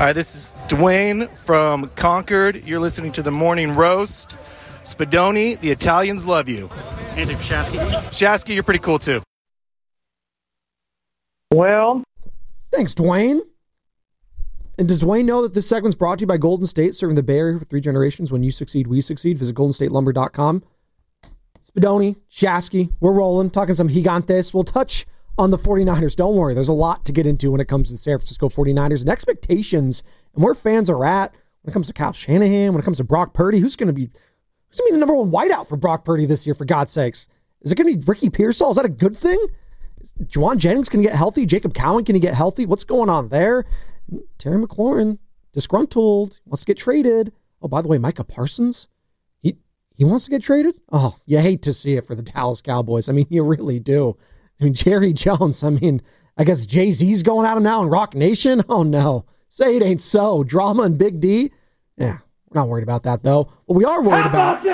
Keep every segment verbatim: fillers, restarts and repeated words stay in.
Hi, this is Dwayne from Concord. You're listening to the Morning Roast. Spadoni, the Italians love you. Andy Shasky. Shasky, you're pretty cool too. Well, thanks, Dwayne. And does Dwayne know that this segment's brought to you by Golden State, serving the Bay Area for three generations? When you succeed, we succeed. Visit golden state lumber dot com. Spadoni, Shasky, we're rolling, talking some gigantes. We'll touch on the 49ers. Don't worry, there's a lot to get into when it comes to the San Francisco 49ers and expectations and where fans are at when it comes to Kyle Shanahan, when it comes to Brock Purdy. Who's going to be who's going to be the number one wideout for Brock Purdy this year, for God's sakes? Is it going to be Ricky Pearsall? Is that a good thing? Is Juwan Jennings going to get healthy? Jacob Cowan going to get healthy? What's going on there? Terry McLaurin, disgruntled, wants to get traded. Oh, by the way, Micah Parsons, he he wants to get traded? Oh, you hate to see it for the Dallas Cowboys. I mean, you really do. I mean, Jerry Jones, I mean, I guess Jay-Z's going at him now in Rock Nation? Oh, no. Say it ain't so. Drama and Big D? Yeah, we're not worried about that, though. What we are worried about,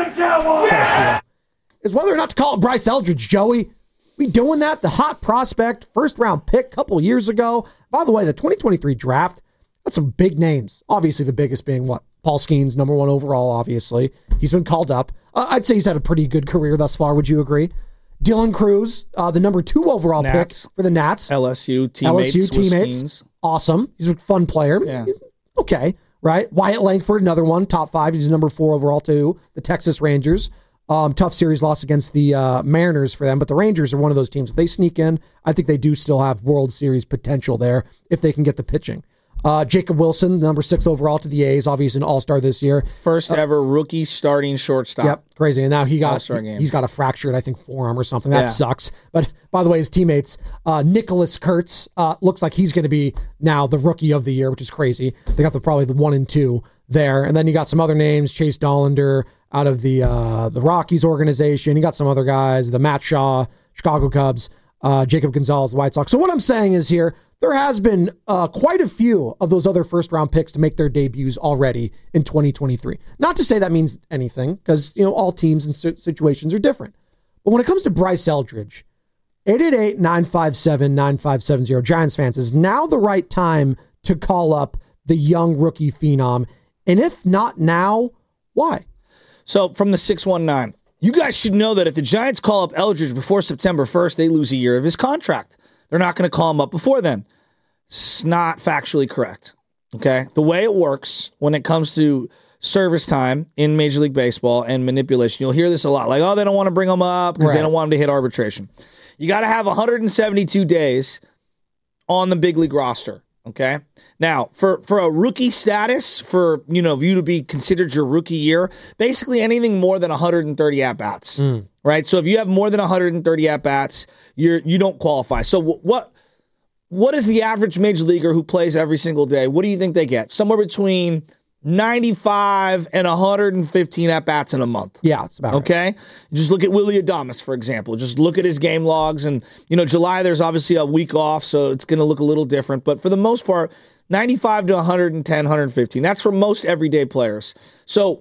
about is whether or not to call it Bryce Eldridge, Joey. We doing that? The hot prospect, first-round pick a couple years ago. By the way, the twenty twenty-three draft, that's some big names. Obviously, the biggest being, what? Paul Skeens, number one overall, obviously. He's been called up. Uh, I'd say he's had a pretty good career thus far. Would you agree? Dylan Cruz, uh, the number two overall Nats. pick for the Nats. L S U teammates. L S U teammates. Skeens. Awesome. He's a fun player. Yeah. Okay, right? Wyatt Langford, another one, top five. He's number four overall too. The Texas Rangers. Um, tough series loss against the uh, Mariners for them, but the Rangers are one of those teams. If they sneak in, I think they do still have World Series potential there if they can get the pitching. Uh, Jacob Wilson, number six overall to the A's, obviously an all-star this year. First uh, ever rookie starting shortstop. Yep, crazy. And now he got All-Star game. he's got a fractured, I think, forearm or something. That Yeah. sucks. But by the way, his teammates, uh, Nicholas Kurtz, uh, looks like he's going to be now the rookie of the year, which is crazy. They got the probably the one and two there, and then you got some other names, Chase Dollander out of the uh, the Rockies organization. You got some other guys, the Matt Shaw, Chicago Cubs, uh, Jacob Gonzalez, White Sox. So what I'm saying is here, there has been uh, quite a few of those other first-round picks to make their debuts already in twenty twenty-three. Not to say that means anything, because you know all teams and situations are different. But when it comes to Bryce Eldridge, eight eight eight, nine five seven, nine five seven zero, Giants fans, is now the right time to call up the young rookie phenom? And if not now, why? So from the six one nine, you guys should know that if the Giants call up Eldridge before September first, they lose a year of his contract. They're not going to call him up before then. It's not factually correct. Okay? The way it works when it comes to service time in Major League Baseball and manipulation, you'll hear this a lot. Like, oh, they don't want to bring him up because Right. they don't want him to hit arbitration. You got to have one hundred seventy-two days on the big league roster. Okay. Now, for, for a rookie status, for you know you to be considered your rookie year, basically anything more than one hundred thirty at bats, mm. right? So if you have more than one hundred thirty at bats, you're you don't qualify. So what what is the average major leaguer who plays every single day? What do you think they get? Somewhere between ninety-five and one hundred fifteen at bats in a month. Yeah, it's about okay. Right. Just look at Willy Adames, for example. Just look at his game logs, and you know, July there's obviously a week off, so it's going to look a little different. But for the most part, ninety-five to one hundred ten, one hundred fifteen. That's for most everyday players. So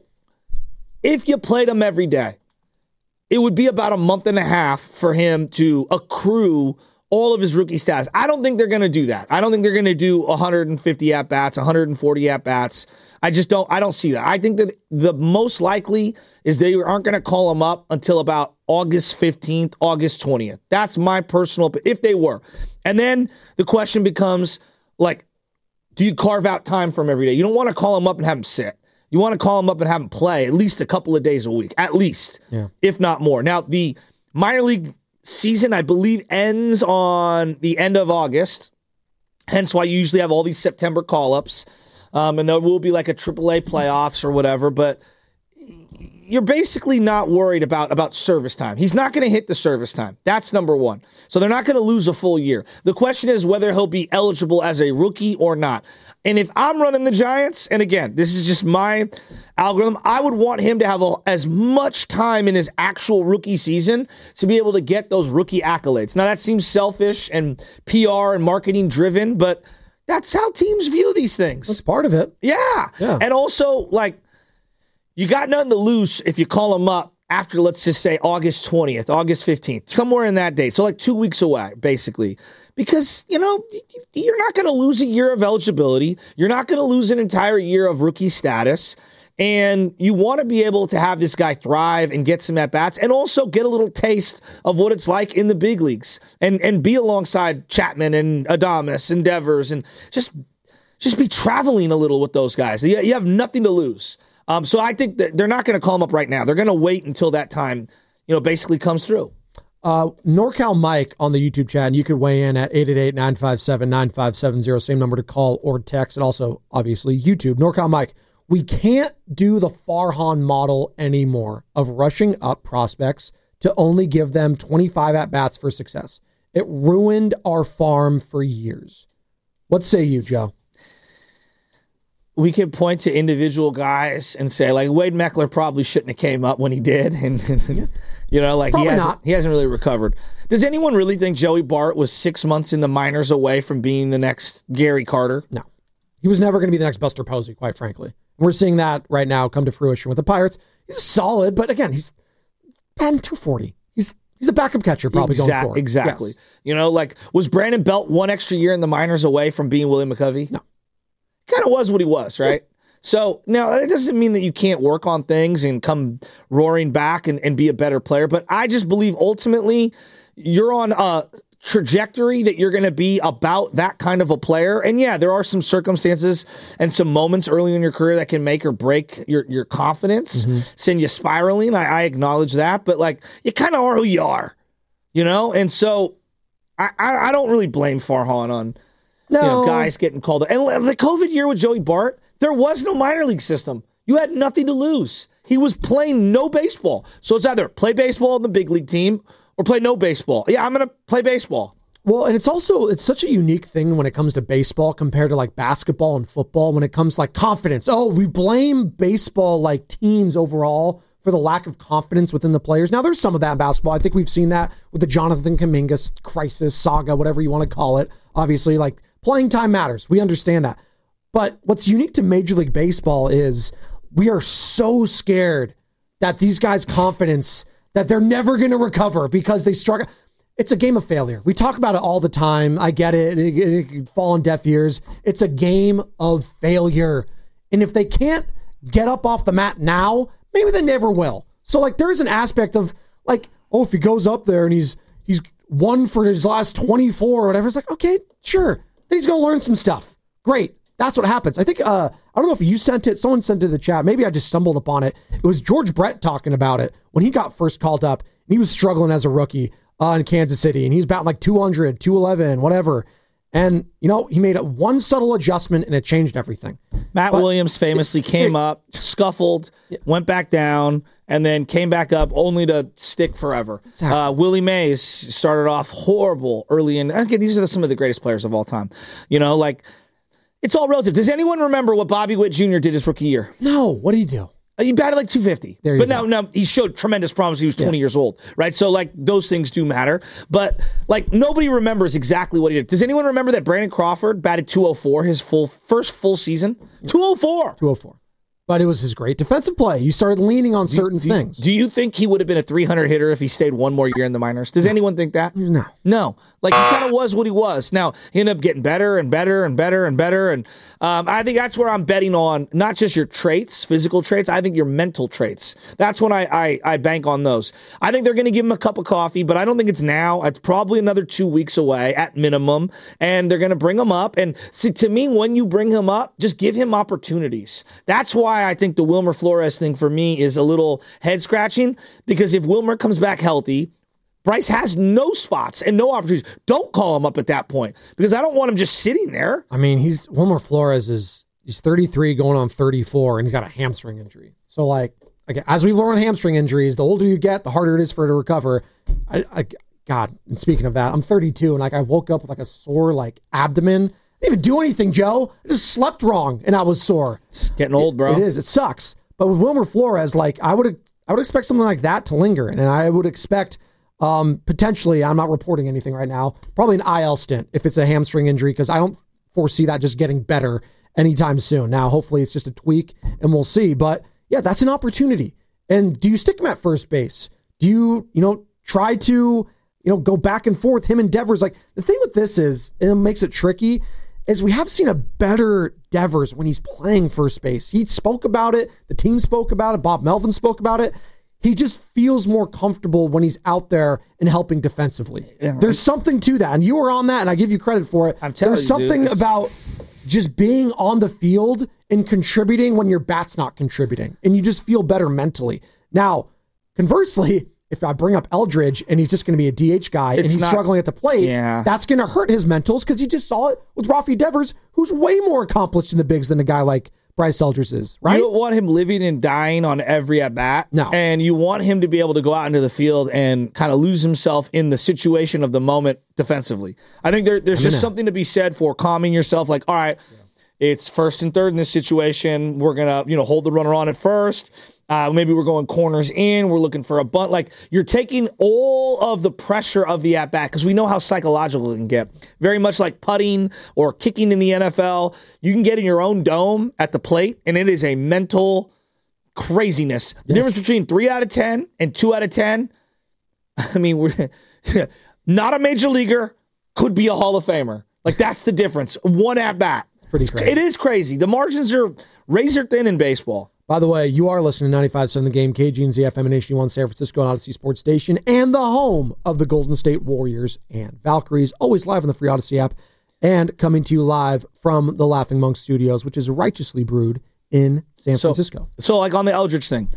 if you played him every day, it would be about a month and a half for him to accrue all of his rookie stats. I don't think they're going to do that. I don't think they're going to do one hundred fifty at-bats, one hundred forty at-bats. I just don't, I don't see that. I think that the most likely is they aren't going to call him up until about August fifteenth, August twentieth. That's my personal, if they were. And then the question becomes, like, do you carve out time from every day? You don't want to call him up and have him sit. You want to call him up and have him play at least a couple of days a week, at least, yeah. if not more. Now, the minor league season, I believe, ends on the end of August, hence why you usually have all these September call-ups, um, and there will be like a triple A playoffs or whatever, but you're basically not worried about, about service time. He's not going to hit the service time. That's number one. So they're not going to lose a full year. The question is whether he'll be eligible as a rookie or not. And if I'm running the Giants, and again, this is just my algorithm, I would want him to have a, as much time in his actual rookie season to be able to get those rookie accolades. Now, that seems selfish and P R and marketing driven, but that's how teams view these things. That's part of it. Yeah. yeah. And also, like, you got nothing to lose if you call him up after, let's just say, August twentieth, August fifteenth, somewhere in that date. So like two weeks away, basically. Because, you know, you're not going to lose a year of eligibility. You're not going to lose an entire year of rookie status. And you want to be able to have this guy thrive and get some at-bats and also get a little taste of what it's like in the big leagues and, and be alongside Chapman and Adames and Devers and just, just be traveling a little with those guys. You, you have nothing to lose. Um, so I think that they're not going to call him up right now. They're going to wait until that time, you know, basically comes through. Uh, NorCal Mike on the YouTube chat, and you could weigh in at eight eight eight, nine five seven, nine five seven zero, same number to call or text, and also, obviously, YouTube. NorCal Mike, we can't do the Farhan model anymore of rushing up prospects to only give them twenty-five at-bats for success. It ruined our farm for years. What say you, Joe? We could point to individual guys and say, like, Wade Meckler probably shouldn't have came up when he did. And, and you know, like, probably he hasn't, not. he hasn't really recovered. Does anyone really think Joey Bart was six months in the minors away from being the next Gary Carter? No. He was never going to be the next Buster Posey, quite frankly. And we're seeing that right now come to fruition with the Pirates. He's solid, but again, he's batting two forty. He's he's a backup catcher probably Exact, going forward. Exactly. Yes. You know, like, was Brandon Belt one extra year in the minors away from being Willie McCovey? No. Kind of was what he was, right? Yeah. So now it doesn't mean that you can't work on things and come roaring back and, and be a better player. But I just believe ultimately you're on a trajectory that you're going to be about that kind of a player. And yeah, there are some circumstances and some moments early in your career that can make or break your, your confidence, mm-hmm. send you spiraling. I, I acknowledge that, but like you kind of are who you are, you know? And so I, I, I don't really blame Farhan on no. you know, guys getting called up. And the COVID year with Joey Bart, there was no minor league system. You had nothing to lose. He was playing no baseball. So it's either play baseball on the big league team or play no baseball. Yeah, I'm going to play baseball. Well, and it's also, it's such a unique thing when it comes to baseball compared to like basketball and football when it comes to like confidence. Oh, we blame baseball like teams overall for the lack of confidence within the players. Now, there's some of that in basketball. I think we've seen that with the Jonathan Kuminga crisis, saga, whatever you want to call it. Obviously, like playing time matters. We understand that. But what's unique to Major League Baseball is we are so scared that these guys' confidence, that they're never going to recover because they struggle. It's a game of failure. We talk about it all the time. I get it. It, it, it can fall on deaf ears. It's a game of failure. And if they can't get up off the mat now, maybe they never will. So like there's an aspect of like, oh, if he goes up there and he's he's won for his last twenty-four or whatever, it's like, okay, sure. Then he's going to learn some stuff. Great. That's what happens. I think, uh, I don't know if you sent it. Someone sent it to the chat. Maybe I just stumbled upon it. It was George Brett talking about it when he got first called up. And he was struggling as a rookie uh, in Kansas City. And he was batting like two hundred, two eleven, whatever. And, you know, he made a one subtle adjustment and it changed everything. Matt but, Williams famously came up, scuffled, yeah. went back down, and then came back up only to stick forever. Exactly. Uh, Willie Mays started off horrible early in. Okay, these are some of the greatest players of all time. You know, like, it's all relative. Does anyone remember what Bobby Witt Junior did his rookie year? No. What did he do? He batted like two fifty. There you but go. now, now he showed tremendous promise. He was twenty yeah. years old, right? So like those things do matter. But like nobody remembers exactly what he did. Does anyone remember that Brandon Crawford batted two oh four his full first full season? two oh four. two oh four. But it was his great defensive play. You started leaning on certain do, things. Do you think he would have been a three hundred hitter if he stayed one more year in the minors? Does no. anyone think that? No. No. Like, he kind of was what he was. Now, he ended up getting better and better and better and better. And um, I think that's where I'm betting on not just your traits, physical traits, I think your mental traits. That's when I, I, I bank on those. I think they're going to give him a cup of coffee, but I don't think it's now. It's probably another two weeks away at minimum. And they're going to bring him up. And see, to me, when you bring him up, just give him opportunities. That's why I think the Wilmer Flores thing for me is a little head scratching, because if Wilmer comes back healthy, Bryce has no spots and no opportunities. Don't call him up at that point because I don't want him just sitting there. I mean, he's Wilmer Flores is he's thirty-three going on thirty-four, and he's got a hamstring injury. So like, again, as we've learned, hamstring injuries, the older you get, the harder it is for it to recover. I, I God, and speaking of that, I'm thirty-two, and like I woke up with like a sore like abdomen. I didn't even do anything, Joe. I just slept wrong, and I was sore. It's getting old, bro. It, it is. It sucks. But with Wilmer Flores, like I would, I would expect something like that to linger, and I would expect um, potentially. I'm not reporting anything right now. Probably an I L stint if it's a hamstring injury, because I don't foresee that just getting better anytime soon. Now, hopefully, it's just a tweak, and we'll see. But yeah, that's an opportunity. And do you stick him at first base? Do you, you know, try to, you know, go back and forth? Him and Devers, like the thing with this is, and it makes it tricky, is we have seen a better Devers when he's playing first base. He spoke about it. The team spoke about it. Bob Melvin spoke about it. He just feels more comfortable when he's out there and helping defensively. Yeah, right. There's something to that. And you were on that, and I give you credit for it. I'm telling There's you, something dude, about just being on the field and contributing when your bat's not contributing. And you just feel better mentally. Now, conversely, if I bring up Eldridge and he's just going to be a D H guy it's and he's not, struggling at the plate, yeah. that's going to hurt his mentals because he just saw it with Rafi Devers, who's way more accomplished in the bigs than a guy like Bryce Eldridge is, right? You don't want him living and dying on every at-bat. No. And you want him to be able to go out into the field and kind of lose himself in the situation of the moment defensively. I think there, there's just something to be said for calming yourself, like, all right, yeah. it's first and third in this situation. We're going to, you know, hold the runner on at first. Uh, maybe we're going corners in. We're looking for a bunt. Like, you're taking all of the pressure of the at-bat because we know how psychological it can get. Very much like putting or kicking in the N F L. You can get in your own dome at the plate, and it is a mental craziness. The yes. difference between three out of ten and two out of ten, I mean, we're not a major leaguer, could be a Hall of Famer. Like, that's the difference. One at-bat. It's pretty crazy. It is crazy. The margins are razor thin in baseball. By the way, you are listening to ninety-five point seven The Game, K G and Z F M and H D one San Francisco and Odyssey Sports Station, and the home of the Golden State Warriors and Valkyries, always live on the free Odyssey app, and coming to you live from the Laughing Monk Studios, which is righteously brewed in San so, Francisco. So, like on the Eldridge thing,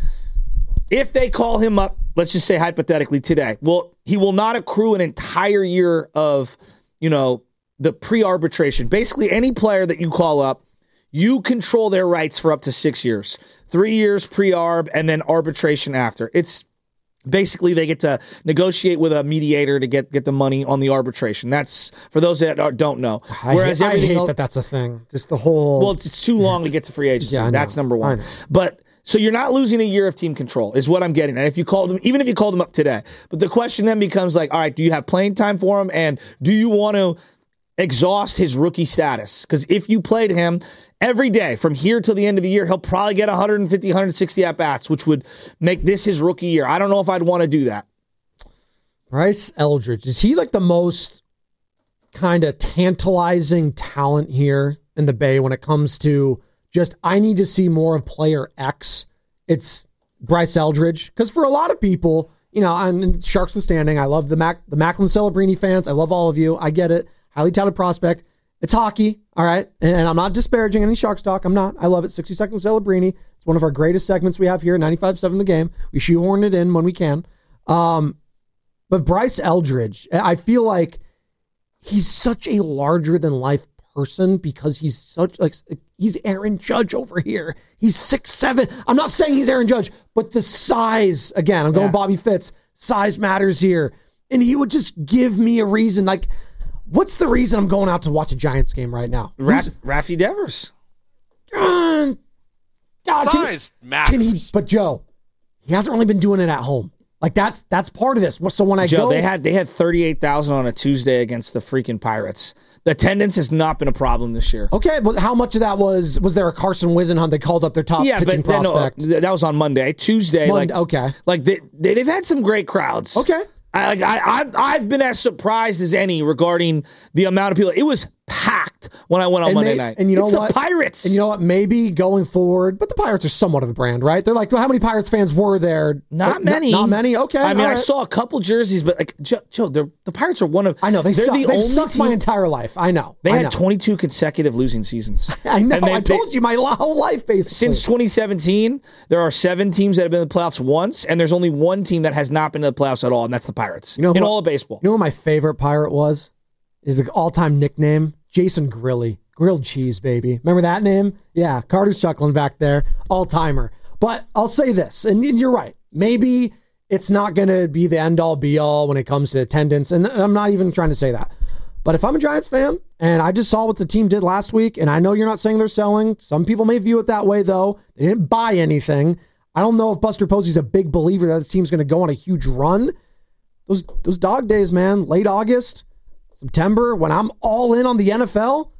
if they call him up, let's just say hypothetically today, well, he will not accrue an entire year of, you know, the pre-arbitration. Basically, any player that you call up, you control their rights for up to six years. Three years pre-arb and then arbitration after. It's basically they get to negotiate with a mediator to get, get the money on the arbitration. That's for those that are, don't know. Whereas I hate, I hate else, that that's a thing. Just the whole... Well, it's too long to get to free agency. Yeah, that's number one. But so you're not losing a year of team control is what I'm getting at. If you called them, even if you called them up today. But the question then becomes like, all right, do you have playing time for him? And do you want to exhaust his rookie status? Because if you played him every day from here till the end of the year, he'll probably get one fifty, one sixty at-bats, which would make this his rookie year. I don't know if I'd want to do that. Bryce Eldridge, is he like the most kind of tantalizing talent here in the Bay when it comes to just, I need to see more of player X? It's Bryce Eldridge. Because for a lot of people, you know, I'm Sharks withstanding, I love the Mac, the Macklin Celebrini fans. I love all of you. I get it. Highly touted prospect. It's hockey, all right? And, and I'm not disparaging any Sharks talk. I'm not. I love it. sixty seconds Celebrini. It's one of our greatest segments we have here at ninety-five point seven The Game. We shoehorn it in when we can. Um, but Bryce Eldridge, I feel like he's such a larger-than-life person because he's such, like, he's Aaron Judge over here. He's six seven. I'm not saying he's Aaron Judge, but the size, again, I'm going yeah. Bobby Fitz. Size matters here. And he would just give me a reason, like, what's the reason I'm going out to watch a Giants game right now? Raf- Rafi Devers. Uh, God, Size can, matters. Can he, but Joe, he hasn't really been doing it at home. Like that's that's part of this. So when I Joe, go, they had they had thirty-eight thousand on a Tuesday against the freaking Pirates. The attendance has not been a problem this year. Okay, but how much of that was was there a Carson Whisenhunt? They called up their top yeah, pitching but prospect. No, that was on Monday. Tuesday, Monday, like okay, like they, they they've had some great crowds. Okay. I, I, I, I've been as surprised as any regarding the amount of people. It was packed when I went on and Monday may, night. And you know it's what? the Pirates. And you know what? Maybe going forward, but the Pirates are somewhat of a brand, right? They're like, well, how many Pirates fans were there? Not like, many. Not, not many. Okay. I mean, I right. saw a couple jerseys, but like Joe, Joe the Pirates are one of. I know they they're suck. the They've only sucked team, my entire life. I know. They I had know. twenty-two consecutive losing seasons. I know. They, I told they, you my whole life, basically. Since twenty seventeen, there are seven teams that have been in the playoffs once, and there's only one team that has not been in the playoffs at all, and that's the Pirates. You know, in what, all of baseball. You know what my favorite Pirate was? Is the all-time nickname Jason Grilly. Grilled cheese, baby. Remember that name? Yeah, Carter's chuckling back there. All-timer. But I'll say this, and you're right. Maybe it's not going to be the end-all, be-all when it comes to attendance, and I'm not even trying to say that. But if I'm a Giants fan, and I just saw what the team did last week, and I know you're not saying they're selling. Some people may view it that way, though. They didn't buy anything. I don't know if Buster Posey's a big believer that this team's going to go on a huge run. Those, those dog days, man, late August, September, when I'm all in on the N F L,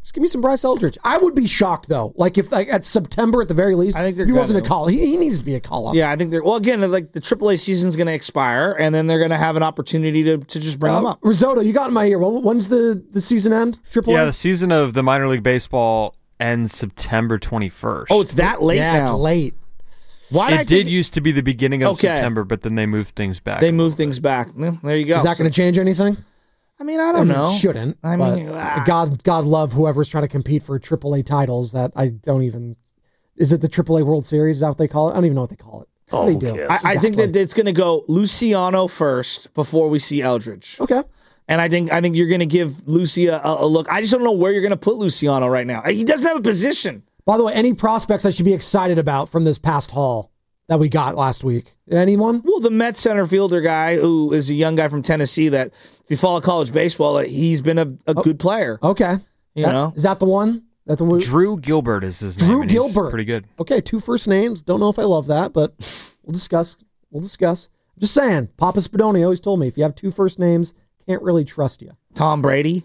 Just give me some Bryce Eldridge. I would be shocked though. Like if like at September at the very least, I think they're if he wasn't a gonna. call. He, he needs to be a call up. Yeah, I think they're. Well, again, like the triple A season's going to expire, and then they're going to have an opportunity to, to just bring Uh, them up. Risotto, you got in my ear. When- When's the, the season end? Triple Yeah, A? the season of the minor league baseball ends September twenty-first. Oh, it's that late yeah, now. it's late. Why It did used to be the beginning of Okay. September, but then they moved things back. They move things back. Well, there you go. Is that So- going to change anything? I mean, I don't I mean, know. It shouldn't. I but mean, ah. God, God love whoever's trying to compete for triple A titles. That I don't even. Is it the triple A World Series? Is that what they call it? I don't even know what they call it. Oh, they who do. cares? I, I think Exactly. that it's going to go Luciano first before we see Eldridge. Okay. And I think I think you're going to give Lucia a, a look. I just don't know where you're going to put Luciano right now. He doesn't have a position. By the way, any prospects I should be excited about from this past haul that we got last week? Anyone? Well, the Mets center fielder guy, who is a young guy from Tennessee, that if you follow college baseball, like, he's been a, a good player. Okay. You That- know? Is that the one? That the one? Drew Gilbert is his name. Drew and he's Gilbert. Pretty good. Okay, two first names. Don't know if I love that, but we'll discuss. We'll discuss. Just saying, Papa Spadoni always told me if you have two first names, can't really trust you. Tom Brady.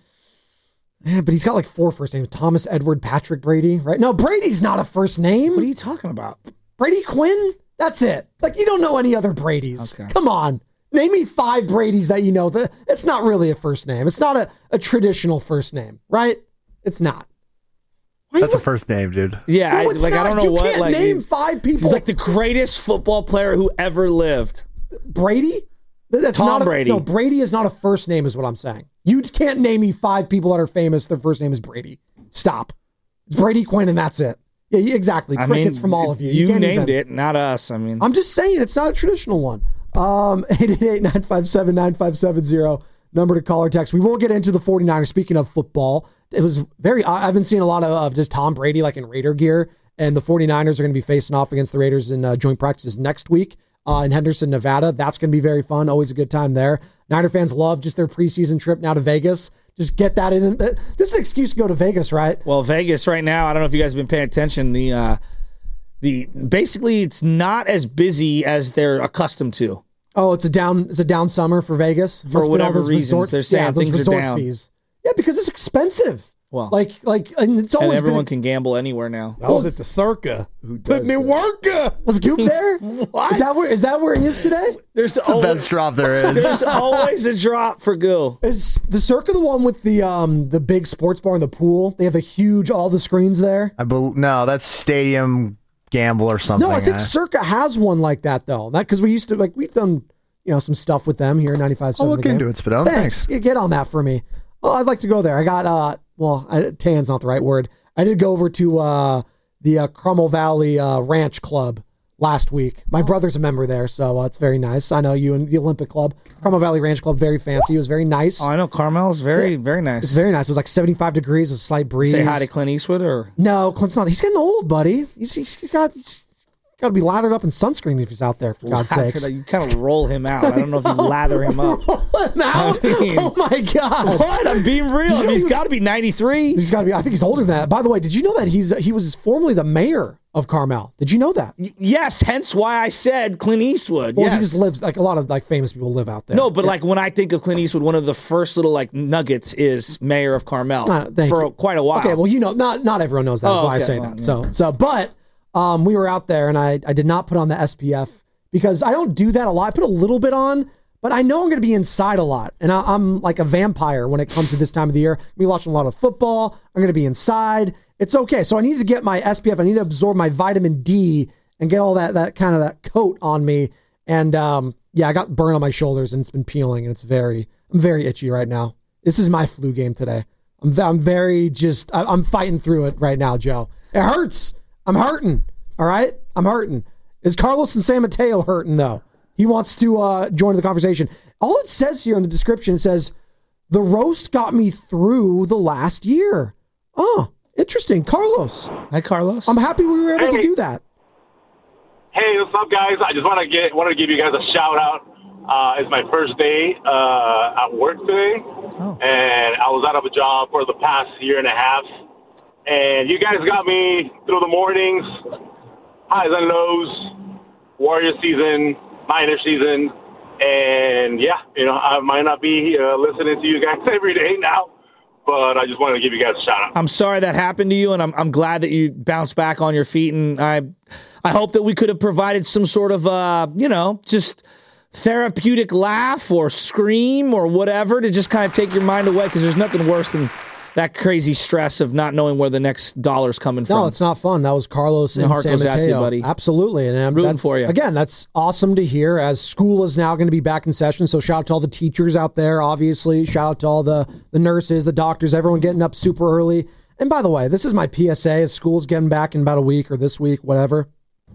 Yeah, but he's got like four first names. Thomas Edward Patrick Brady, right? No, Brady's not a first name. What are you talking about? Brady Quinn? That's it. Like, you don't know any other Bradys. Okay. Come on. Name me five Bradys that you know. That It's not really a first name. It's not a, a traditional first name, right? It's not. Why That's you- a first name, dude. Yeah, I, No, it's like not. I don't know you what. Can't Like name he- five people. he's like the greatest football player who ever lived. Brady? Th- That's Tom not a, Brady. No, Brady is not a first name, is what I'm saying. You can't name me five people that are famous. Their first name is Brady. Stop. It's Brady Quinn, and that's it. Yeah, yeah, exactly. I Crickets mean, from all of you. You, can't named even- it, not us. I mean, I'm just saying it's not a traditional one. Um, eight eight eight, nine five seven, nine five seven zero, number to call or text. We won't get into the 49ers. Speaking of football, it was very, I- I've been seeing a lot of, of just Tom Brady like in Raider gear, and the 49ers are going to be facing off against the Raiders in uh, joint practices next week uh, in Henderson, Nevada. That's going to be very fun. Always a good time there. Niner fans love just their preseason trip now to Vegas. Just get that in. Just an excuse to go to Vegas, right? well, Vegas right now. I don't know if you guys have been paying attention. The uh, the basically it's not as busy as they're accustomed to. Oh, it's a down it's a down summer for Vegas. Must For be all whatever those reasons, resort- they're saying yeah, those things are resort down. fees. Yeah, because it's expensive. Well, like like and it's and always everyone been. can gamble anywhere now. I was at the Circa. Putting in work. Was Goop there? What? Is that where is that where he is today? There's It's the always, best drop there is. there's always a drop for Goo. Is the Circa the one with the um the big sports bar and the pool? They have the huge all the screens there. I bel no, that's Stadium Gamble or something. No, I think uh, Circa has one like that though. That because we used to like we've done you know some stuff with them here ninety-five. I'll look into it, Spadone. Thanks. Thanks. Get on that for me. Well, I'd like to go there. I got uh well, I, tan's not the right word. I did go over to uh the uh, Crummel Valley uh, Ranch Club last week. My brother's a member there, so uh, it's very nice. I know you and the Olympic Club, Crummel Valley Ranch Club, very fancy. It was very nice. Oh, I know Carmel's very very nice. It's very nice. It was like seventy-five degrees, a slight breeze. Say hi to Clint Eastwood or No, Clint's not. He's getting old, buddy. He's he's, he's got he's got to be lathered up in sunscreen if he's out there. For God's sakes. You kind of roll him out. I don't know if you lather him up. Now? I mean- Oh my God! What? I'm being real. Did you know He's he was- got to be ninety-three. He's got to be. I think he's older than that. By the way, did you know that he's he was formerly the mayor of Carmel? Did you know that? Yes, hence why I said Clint Eastwood. Well, yes. he just lives like a lot of like famous people live out there. No, but like when I think of Clint Eastwood, one of the first little like nuggets is mayor of Carmel Uh, thank for you. quite a while. Okay, well, you know, not not everyone knows that. That's Oh, why I okay. say Well, that. yeah. So so, but um, we were out there, and I I did not put on the S P F because I don't do that a lot. I put a little bit on, but I know I'm going to be inside a lot, and I, I'm like a vampire when it comes to this time of the year. I'm gonna be watching a lot of football. I'm going to be inside. It's okay. So I need to get my S P F. I need to absorb my vitamin D and get all that that kind of that coat on me. And um, yeah, I got burn on my shoulders, and it's been peeling, and it's very I'm very itchy right now. This is my flu game today. I'm I'm very just I, I'm fighting through it right now, Joe. It hurts. I'm hurting. All right, I'm hurting. Is Carlos and San Mateo hurting though? He wants to uh, join the conversation. All it says here in the description says the roast got me through the last year. Oh, interesting, Carlos. Hi, Carlos. I'm happy we were able to Hey. do that. Hey, what's up, guys? I just want to get wanted to give you guys a shout out. Uh, it's my first day uh, at work today, Oh. and I was out of a job for the past year and a half. And you guys got me through the mornings, highs and lows, Warrior season, minor season, and yeah, you know I might not be uh, listening to you guys every day now, but I just wanted to give you guys a shout out. I'm sorry that happened to you, and I'm I'm glad that you bounced back on your feet. And I I hope that we could have provided some sort of uh you know just therapeutic laugh or scream or whatever to just kind of take your mind away, because there's nothing worse than that crazy stress of not knowing where the next dollar's coming from. No, it's not fun. That was Carlos and heart San goes out to you, Mateo. buddy. Absolutely. And I'm Rooting that's- for you. Again, that's awesome to hear, as school is now going to be back in session. So shout out to all the teachers out there, obviously. Shout out to all the, the nurses, the doctors, everyone getting up super early. And by the way, this is my P S A as school's getting back in about a week or this week, whatever.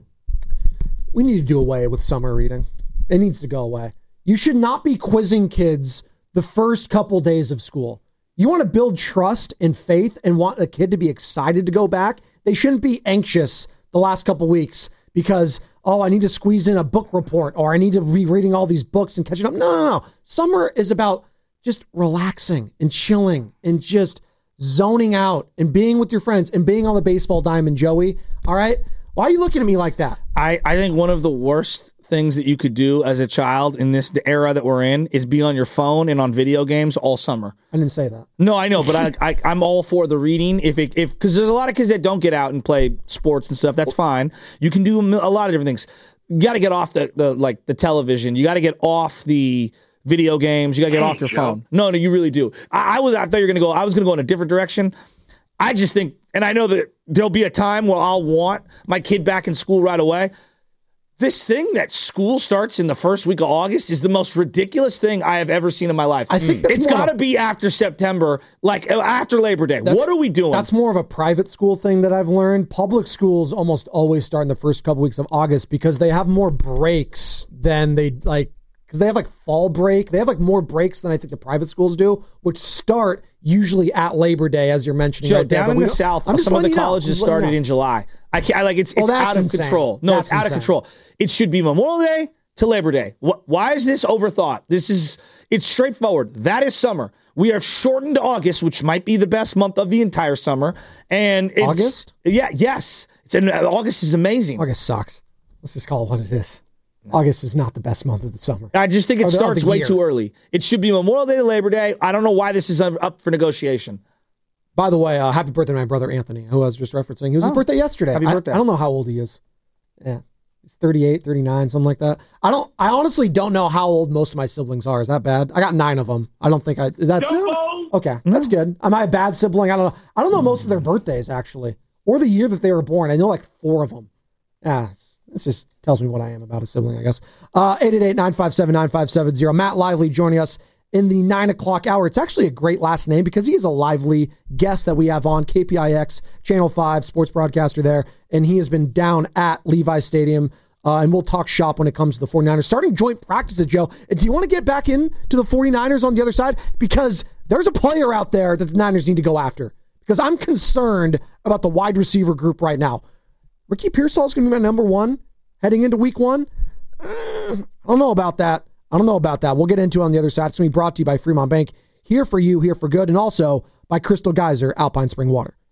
We need to do away with summer reading. It needs to go away. You should not be quizzing kids the first couple days of school. You want to build trust and faith and want a kid to be excited to go back. They shouldn't be anxious the last couple weeks because, oh, I need to squeeze in a book report or I need to be reading all these books and catching up. No, no, no. Summer is about just relaxing and chilling and just zoning out and being with your friends and being on the baseball diamond, Joey. All right? Why are you looking at me like that? I, I think one of the worst things that you could do as a child in this era that we're in is be on your phone and on video games all summer. I didn't say that. No, I know, but I, I I'm all for the reading. If it, if because there's a lot of kids that don't get out and play sports and stuff. That's fine. You can do a lot of different things. You got to get off the, the like the television. You got to get off the video games. You got to get off your phone. No, no, you really do. I, I was I thought you were gonna go. I was gonna go in a different direction. I just think, and I know that there'll be a time where I'll want my kid back in school right away. This thing that school starts in the first week of August is the most ridiculous thing I have ever seen in my life. I think that's it's more got to of a- be after September, like after Labor Day. That's- What are we doing? That's more of a private school thing that I've learned. Public schools almost always start in the first couple weeks of August because they have more breaks than they like, because they have like fall break. They have like more breaks than I think the private schools do, which start usually at Labor Day, as you're mentioning. Joe, right there. down But in we the don't- South, I'm just some of the letting you know. colleges I'm just letting you started know. in July. I can't, I like it's Oh, it's that's out of insane. control. No, That's it's out insane. of control. It should be Memorial Day to Labor Day. Wh- Why is this overthought? This is it's straightforward. That is summer. We have shortened August, which might be the best month of the entire summer. And it's, August? Yeah, yes. It's an, August is amazing. August sucks. Let's just call it what it is. August is not the best month of the summer. I just think it Or the- of starts the way year. too early. It should be Memorial Day to Labor Day. I don't know why this is up for negotiation. By the way, uh, happy birthday to my brother Anthony, who I was just referencing. It was his Oh, birthday yesterday. happy I- birthday. I, don't know how old he is. Yeah. He's thirty-eight, thirty-nine, something like that. I don't. I honestly don't know how old most of my siblings are. Is that bad? I got nine of them. I don't think I. That's okay. That's good. Am I a bad sibling? I don't know. I don't know most of their birthdays actually, or the year that they were born. I know like four of them. Yeah, this just tells me what I am about a sibling, I guess. Uh, eight eight eight, nine five seven, nine five seven zero. Matt Lively joining us in the nine o'clock hour. It's actually a great last name because he is a lively guest that we have on K P I X, Channel five, sports broadcaster there. And he has been down at Levi Stadium. Uh, and we'll talk shop when it comes to the 49ers. Starting joint practices, Joe. And do you want to get back into the 49ers on the other side? Because there's a player out there that the Niners need to go after. Because I'm concerned about the wide receiver group right now. Ricky Pearsall is going to be my number one heading into week one. Uh, I don't know about that. I don't know about that. We'll get into it on the other side. It's going to be brought to you by Fremont Bank. Here for you, here for good, and also by Crystal Geyser Alpine Spring Water.